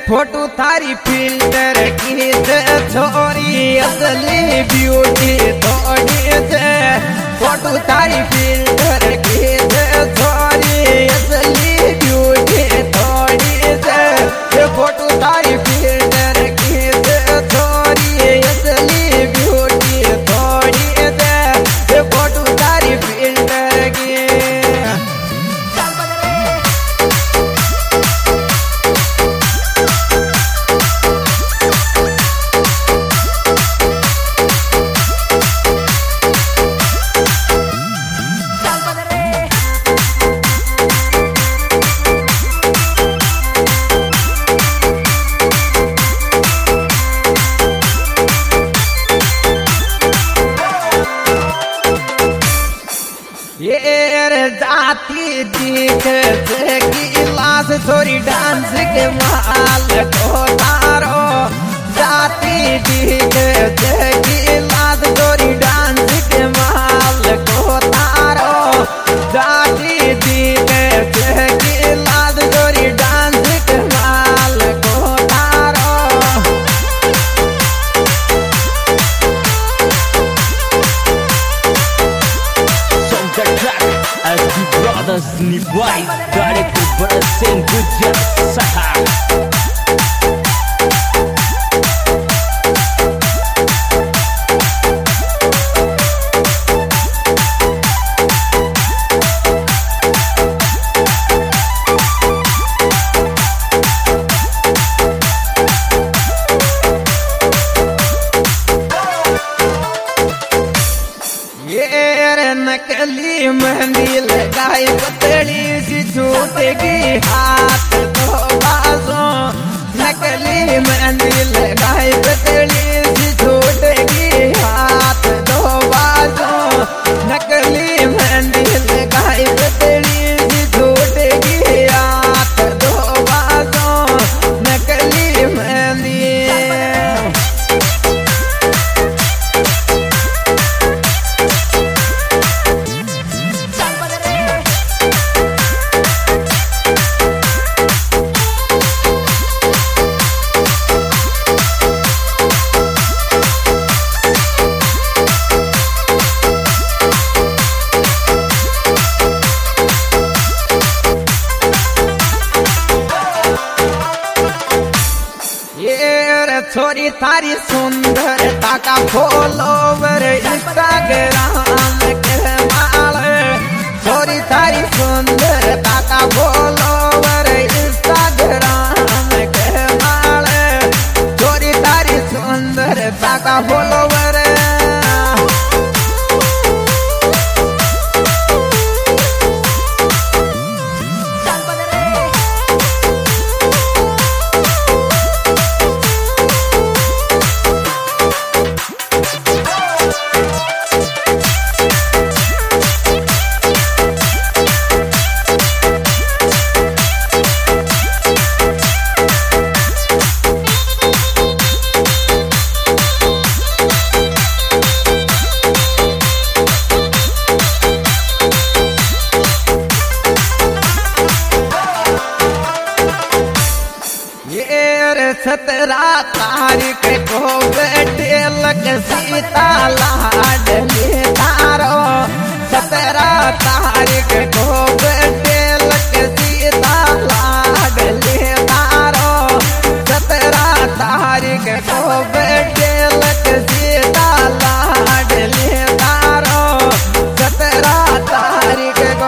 photo थारी filter की छोरी असली ब्यूटी थोड़ी से फोटो थारी फिल्टर की छोरी असली ब्यूटी थोड़ी से फोटो थारी फिल्टर की छोरी असली ब्यूटी थोड़ी से फोटो थारी फिल्टर की ये जाती दिख गिलास थोड़ी डांस के माल को तारो जाती दिख गिलास थोड़ी डांस के माल को तारो जाती दिख गिलास थोड़ी डांस के माल को तारो Brothers Nibai Director Berasen Gujar Sahar नकली मेहंदी लगाई पतली सी छूटेगी हाथ तो बाजों नकली मेहंदी लगाई पतली सी छूटेगी हाथ तो बाजों नकली मेहंदी लगाई पतली सी छूटेगी हाथ तो बाजों नकली मेहंदी छोरी थारी सुंदरता का फॉलोवर इंस्टाग्राम के माल छोरी थारी सुंदरता का फॉलोवर इंस्टाग्राम के माल छोरी थारी सुंदरता का फॉलोवर सतरा तारीख को बेटे लग सीता लाडली तारो 17 तारीख को बेटे लग सीता लाडली तारो 17 तारीख को बेटे लग सीता लाडली तारो 17 तारीख को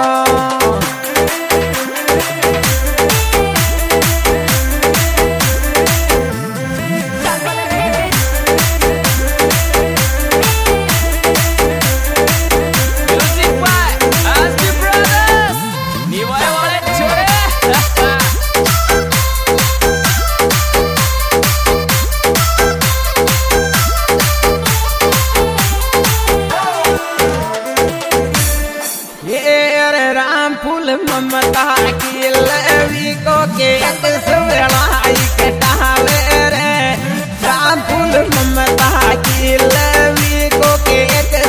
ममता की लवी को केक सवेलाई के टावे रे राम फूल ममता की लवी को केक